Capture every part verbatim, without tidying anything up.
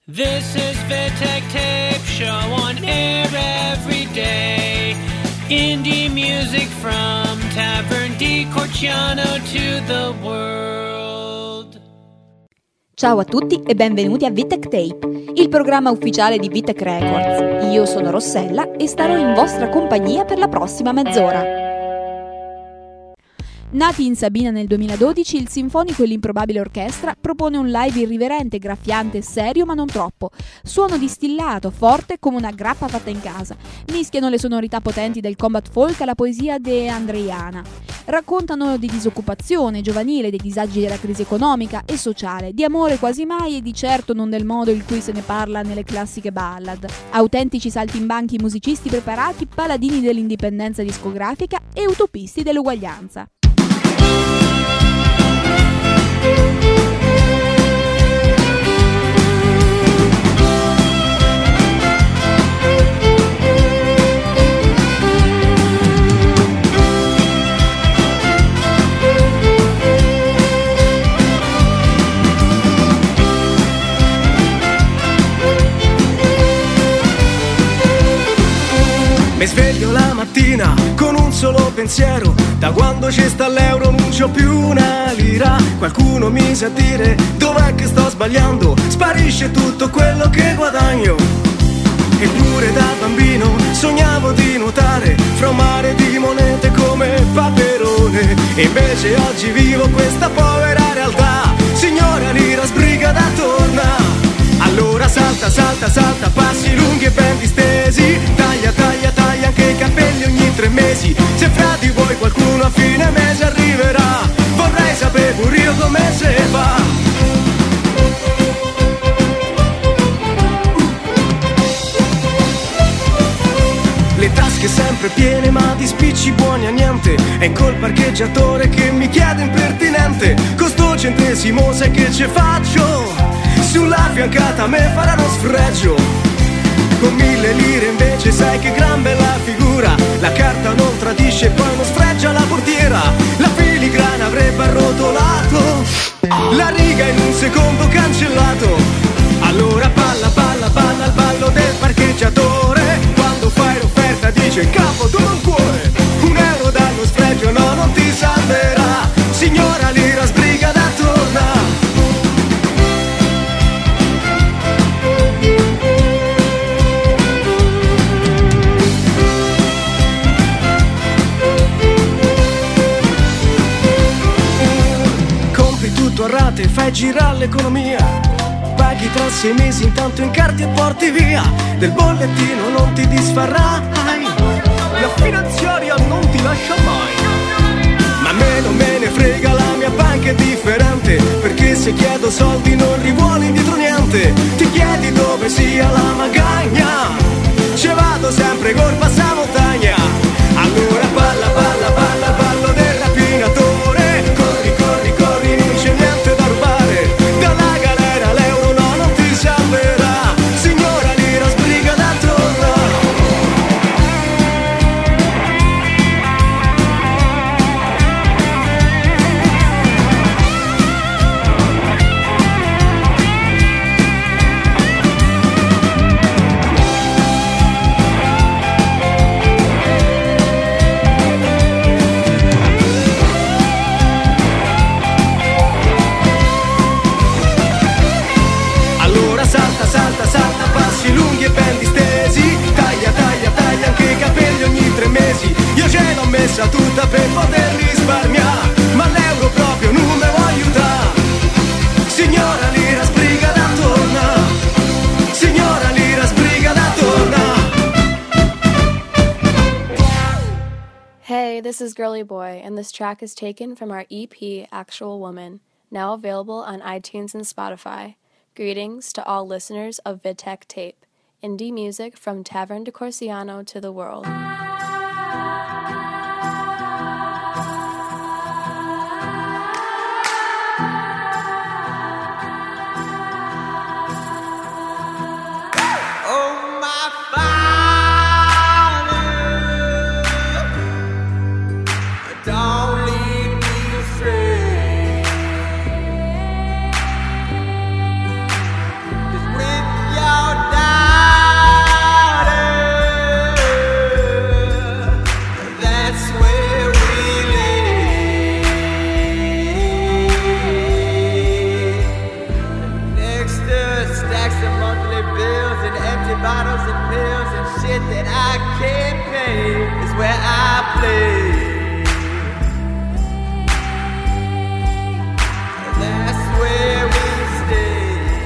This is Vitek Tape Show on air every day. Indie music from Tavern di Corciano to the world. Ciao a tutti e benvenuti a Vitek Tape, il programma ufficiale di Vitek Records. Io sono Rossella e starò in vostra compagnia per la prossima mezz'ora. Nati in Sabina nel duemiladodici, il Sinfonico e l'Improbabile Orchestra propone un live irriverente, graffiante e serio ma non troppo. Suono distillato, forte come una grappa fatta in casa. Mischiano le sonorità potenti del combat folk alla poesia de Andreiana. Raccontano di disoccupazione giovanile, dei disagi della crisi economica e sociale, di amore quasi mai e di certo non del modo in cui se ne parla nelle classiche ballad. Autentici saltimbanchi musicisti preparati, paladini dell'indipendenza discografica e utopisti dell'uguaglianza. Mi sveglio la mattina con un solo pensiero: da quando c'è sta l'euro non c'ho più una lira. Qualcuno mi sa dire dov'è che sto sbagliando, sparisce tutto quello che guadagno. Eppure da bambino sognavo di nuotare fra un mare di monete come Paperone, e invece oggi vivo questa povera realtà. Signora lira, sbrigata, torna. Allora salta, salta, salta, passi lunghi e ben distesi. Taglia, taglia, taglia anche i capelli ogni tre mesi. Se fra di voi qualcuno a fine mese arriverà, vorrei sapere pure io come se va. Le tasche sempre piene ma di spicci buoni a niente. È col parcheggiatore che mi chiede impertinente: con sto centesimo sai che ce faccio? Sulla fiancata me faranno sfregio. Con mille lire invece sai che gran bella figura. La carta non tradisce e poi non sfregia la portiera. La filigrana avrebbe arrotolato, la riga in un secondo cancellato. Allora palla, palla, palla al ballo del parcheggiatore. Quando fai l'offerta dice in capo tu non cuore. Un euro dallo sfregio no, non ti salverà. Signora lira, sbriga da torna. A rate, fai girare l'economia, paghi tra sei mesi, intanto incarti e porti via. Del bollettino non ti disfarai, la finanziaria non ti lascia mai. Ma a me non me ne frega, la mia banca è differente, perché se chiedo soldi non rivuole indietro niente. Ti chiedi dove sia la magagna, ce vado sempre col passamontagna. Allora palla, palla, palla al ballo del rapinatore. Corri, corri, corri, non c'è niente da rubare. Dalla galera l'euro no, non ti salverà. Signora lira, sbriga da torna. Salta, salta, passi lunghi e ben distesi. Taglia, taglia, taglia anche i capelli ogni tre mesi. Io ce l'ho messa tutta per poter risparmiare, ma l'euro proprio non me vuoi aiutare. Signora lira, sbriga da torna. Signora lira, sbriga da torna. Hey, this is Girly Boy, and this track is taken from our E P Actual Woman, now available on iTunes and Spotify. Greetings to all listeners of Vitek Tape, indie music from Tavern di Corciano to the world. With stacks of monthly bills and empty bottles and pills and shit that I can't pay is where I play. That's where we stay.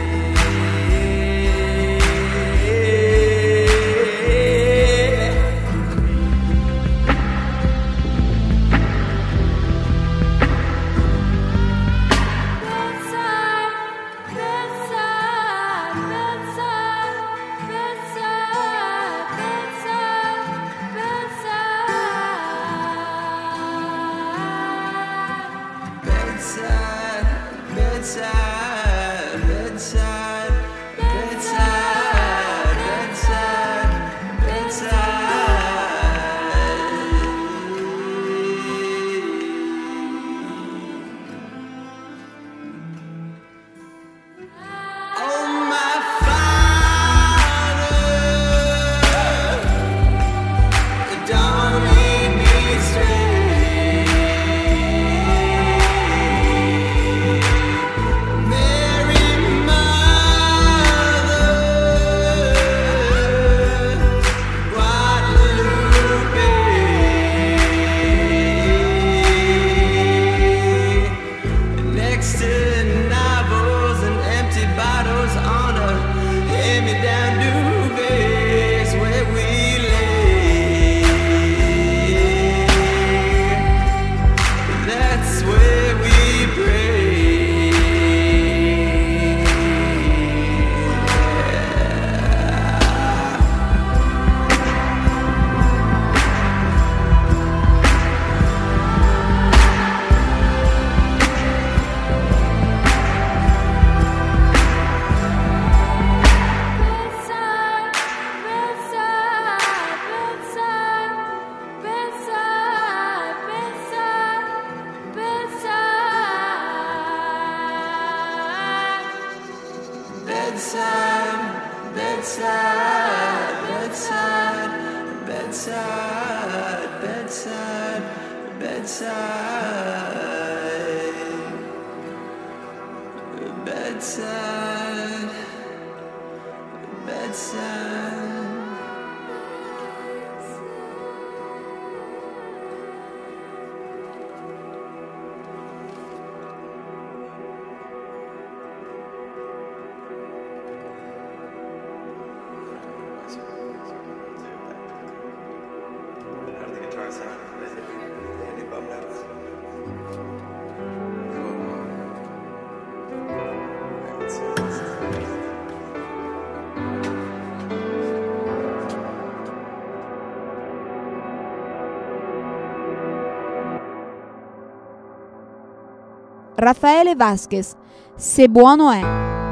Rafaele Vasquez, Se buono è.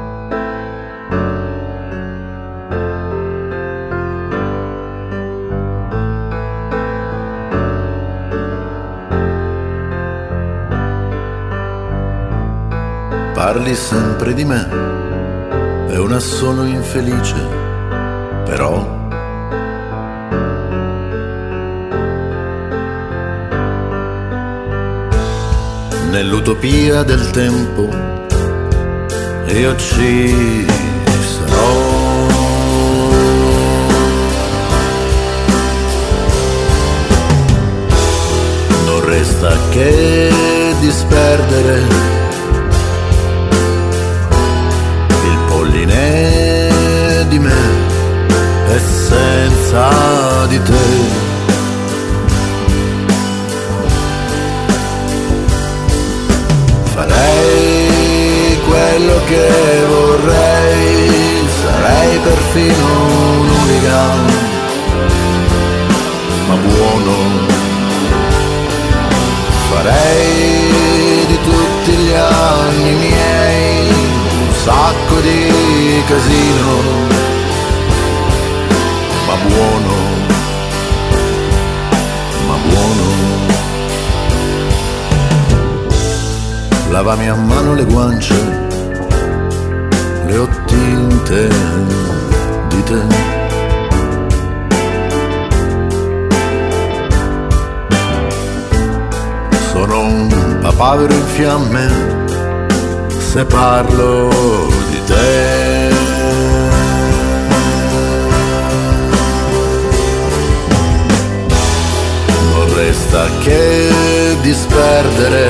Parli sempre di me, è una sono infelice, però nell'utopia del tempo io ci sarò. Non resta che disperdere il polline di me e senza di te farei quello che vorrei, sarei perfino un hooligan, ma buono. Farei di tutti gli anni miei un sacco di casino, ma buono, ma buono. Lavami a mano le guance, le ho tinte di te. Sono un papavero in fiamme se parlo di te. disperdere.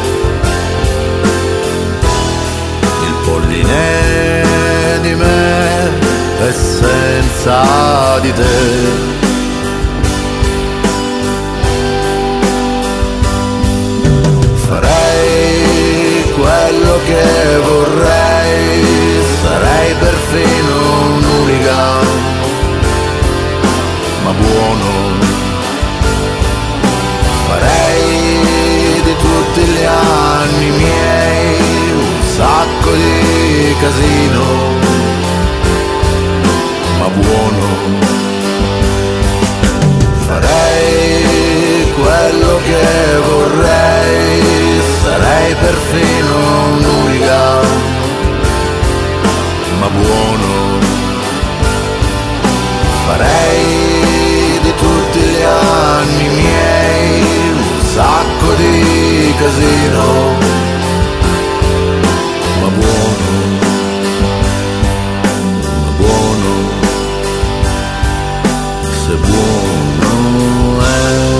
Il polline di me è senza di te. Farei quello che vorrei, sarei perfino un hooligan, ma buono. Farei di tutti gli anni miei un sacco di casino, ma buono. Farei quello che vorrei, sarei perfino un hooligan, ma buono. Farei di tutti gli anni miei un sacco di casino, ma buono, ma buono, se buono è.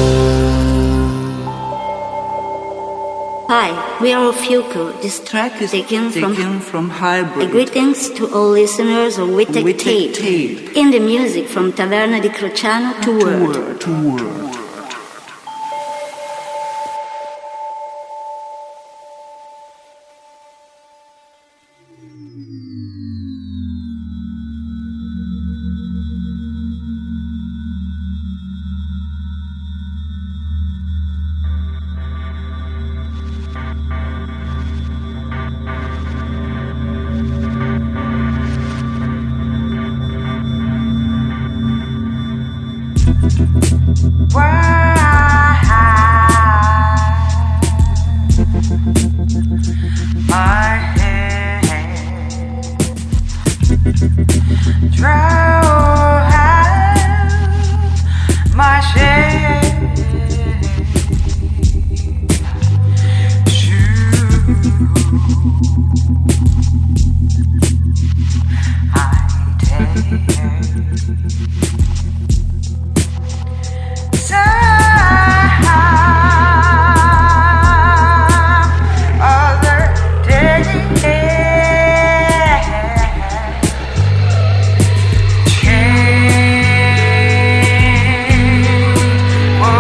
Hi, we are Fuku. This track is taken, taken from, from Hybrid. A greetings to all listeners of Wittek Tape. Tape. In the music from Taverna di Crociano to Word. To Word. Change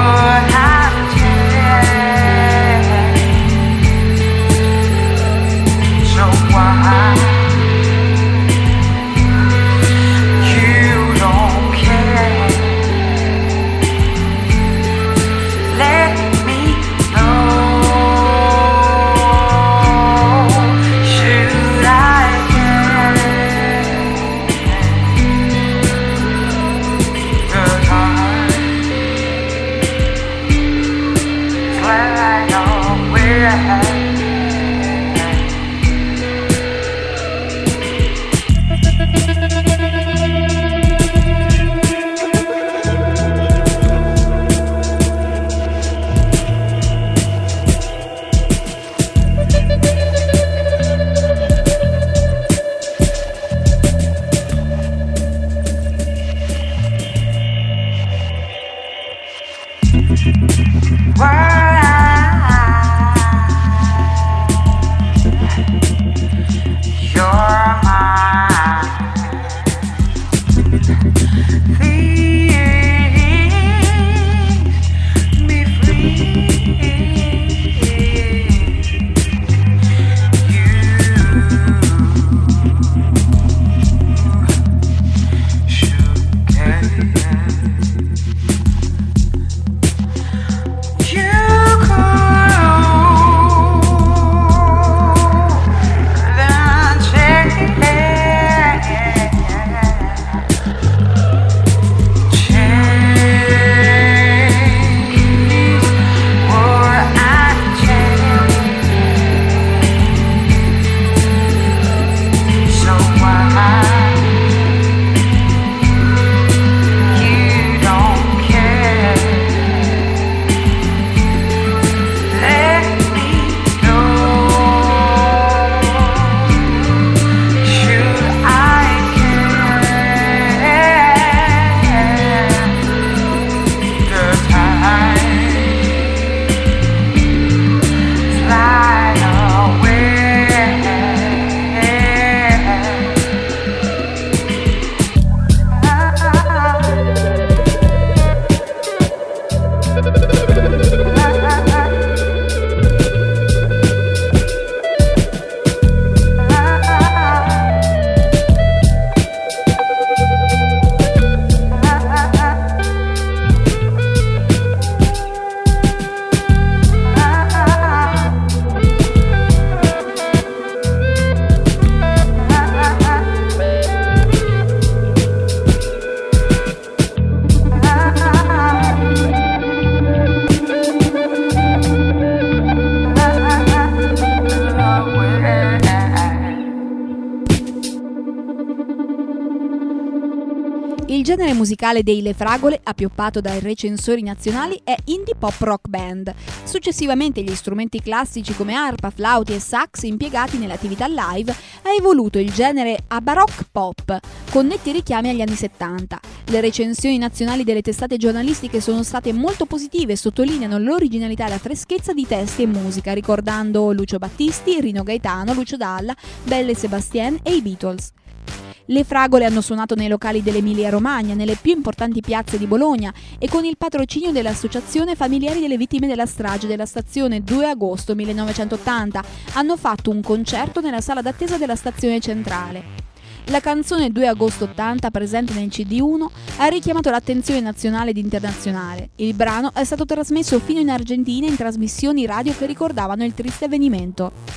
Il genere musicale dei Le Fragole, appioppato dai recensori nazionali, è indie pop rock band. Successivamente gli strumenti classici come arpa, flauti e sax impiegati nell'attività live ha evoluto il genere a baroque pop, con netti richiami agli anni settanta. Le recensioni nazionali delle testate giornalistiche sono state molto positive e sottolineano l'originalità e la freschezza di testi e musica, ricordando Lucio Battisti, Rino Gaetano, Lucio Dalla, Belle e Sebastien e i Beatles. Le Fragole hanno suonato nei locali dell'Emilia-Romagna, nelle più importanti piazze di Bologna e con il patrocinio dell'Associazione Familiari delle Vittime della Strage della stazione due agosto millenovecentottanta hanno fatto un concerto nella sala d'attesa della stazione centrale. La canzone due agosto ottanta, presente nel C D uno, ha richiamato l'attenzione nazionale ed internazionale. Il brano è stato trasmesso fino in Argentina in trasmissioni radio che ricordavano il triste avvenimento.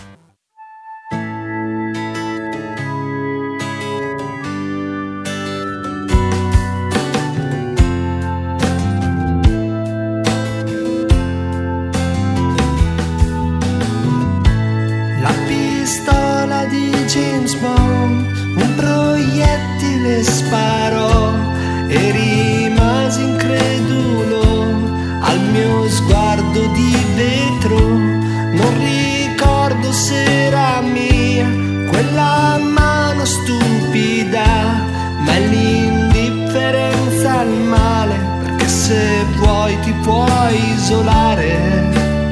Pistola di James Bond, un proiettile sparò e rimasi incredulo al mio sguardo di vetro. Non ricordo se era mia quella mano stupida, ma è l'indifferenza al male, perché se vuoi ti puoi isolare.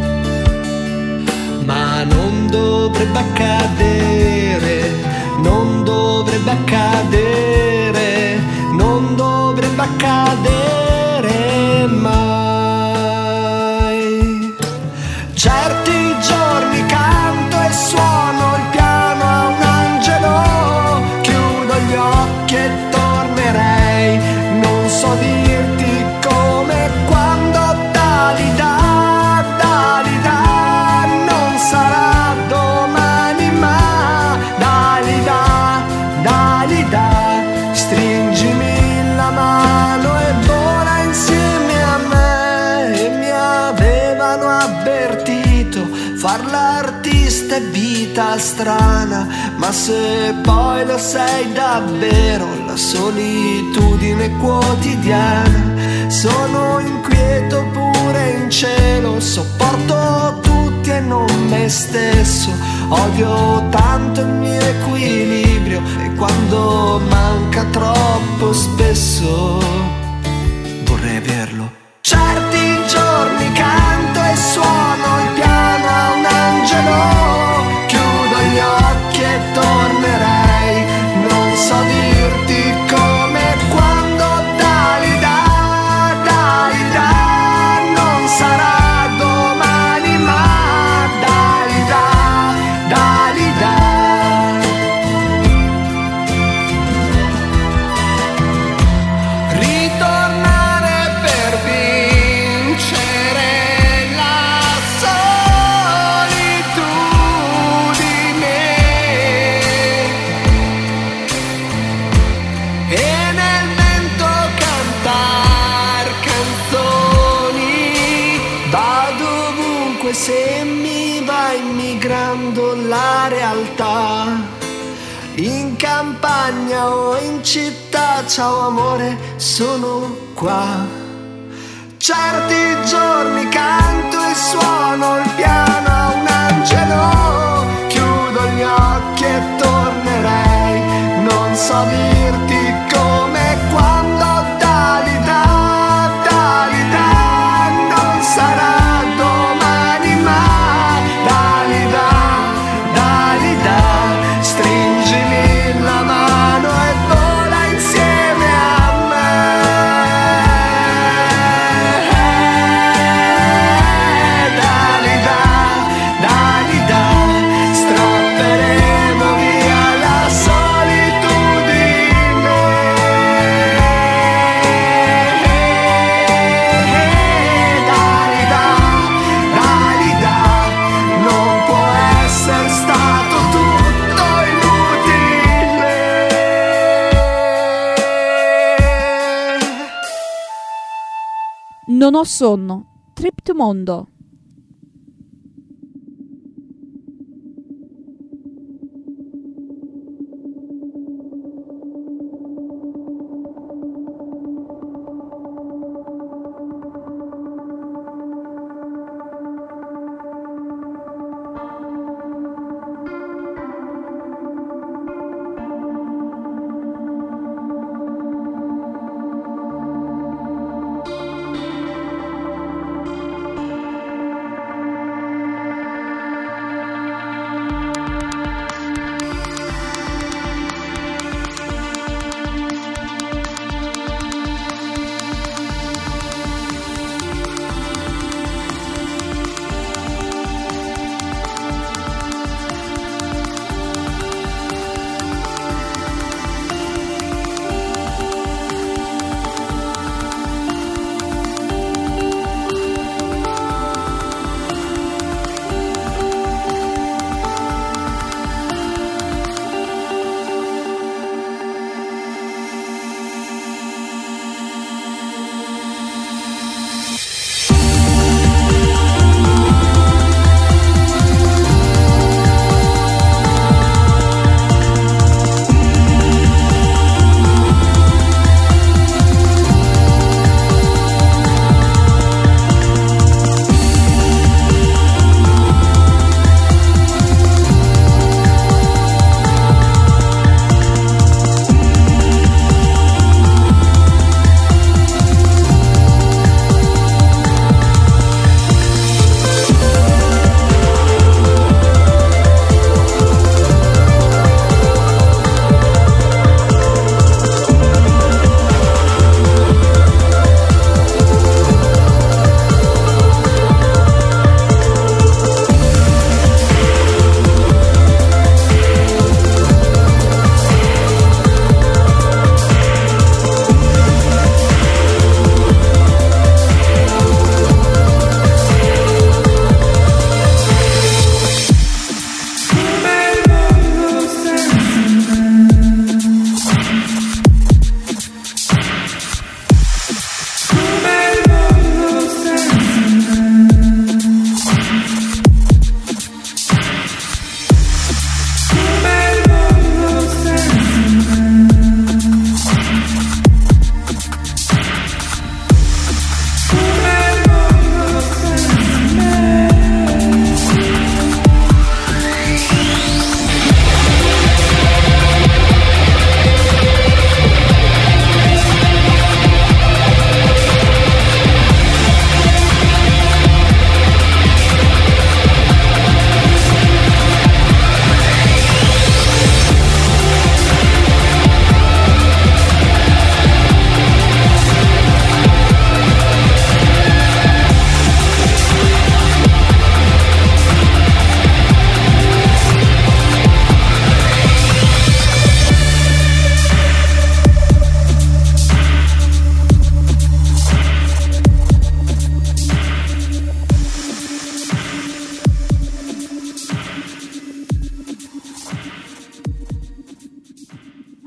Ma non dovrebbe accadere, non dovrebbe accadere, non dovrebbe accadere mai. Certi giorni canto e suono il piano a un angelo, chiudo gli occhi e tornerei, non so dirti come, quando, Dalida. Sarà domani, ma Dalida, Dalida, stringimi la mano e vola insieme a me. E mi avevano avvertito, far l'artista è vita strana, ma se poi lo sei davvero, la solitudine quotidiana. Sono inquieto pure in cielo, sopporto tutti e non me stesso, odio tanto il mio equilibrio e quando manca troppo spesso vorrei averlo. Certi giorni canto e suono il piano a un angelo, chiudo gli occhi e tornerei, non so dirti come, quando, Dalida, Dalida, non sarà domani, ma Dalida, Dalida. Ritornare per vincere la solitudine e nel vento cantar canzoni. Vado ovunque se mi va immigrando la realtà, in campagna o in città, ciao amore, sono qua. Certi giorni canto e suono il piano a un angelo, chiudo gli occhi e tornerei, non so dirti come, quando, Dalida, Dalida, non sarà domani, ma Dalida, Dalida, stringimi la mano e vola insieme a me. Dalida, Dalida, strapperemo via la solitudine. Dalida, Dalida, non può essere stato tutto inutile. Non ho sonno. Trip to Mondo.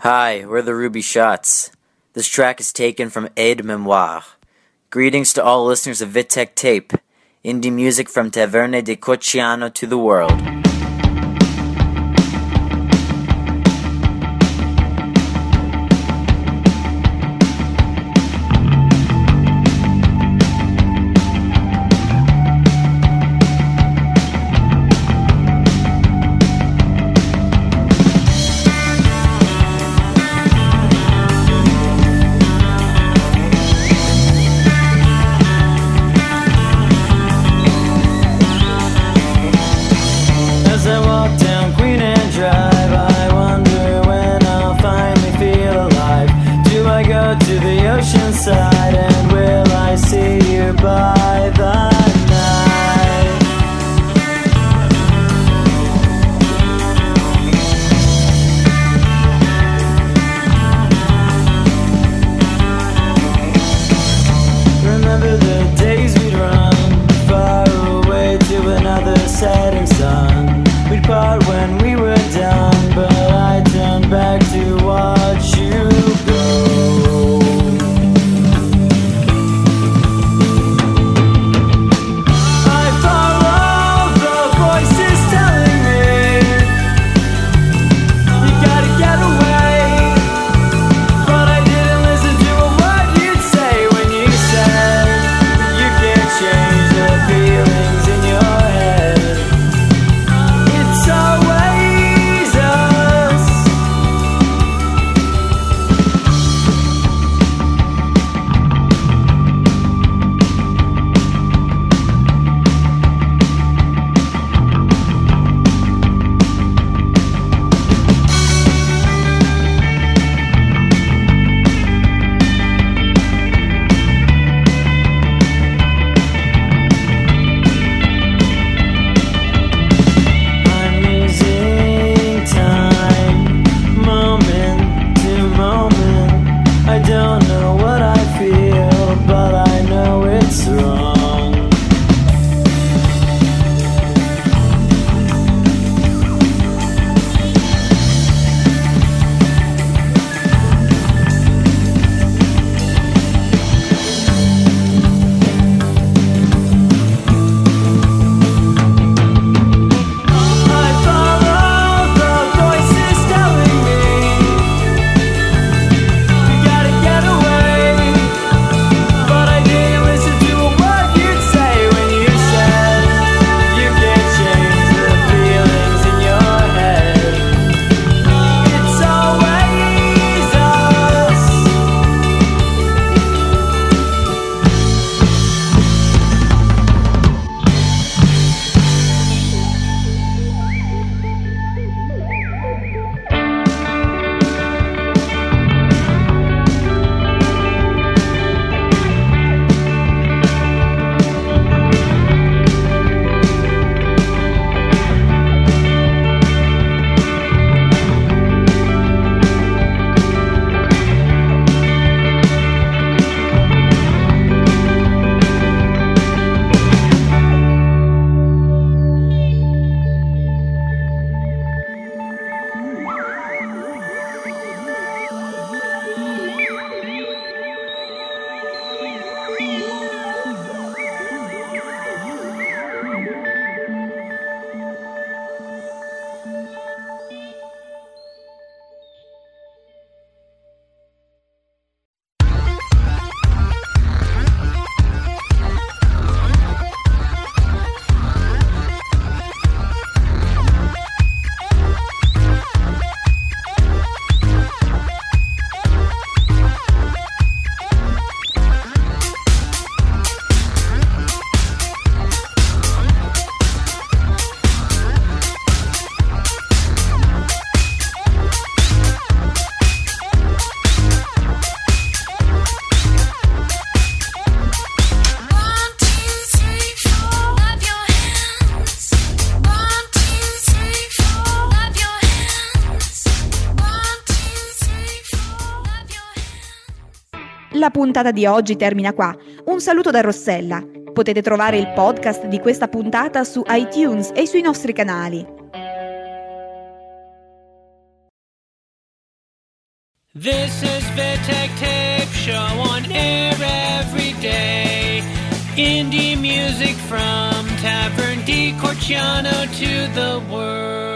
Hi, we're the Ruby Shots. This track is taken from Aide Memoire. Greetings to all listeners of VidTech Tape, indie music from Taverne di Cocciano to the world. La puntata di oggi termina qua. Un saluto da Rossella. Potete trovare il podcast di questa puntata su iTunes e sui nostri canali. This is Vidtech Tape Show on air every day. Indie music from Tavern di Corciano to the world.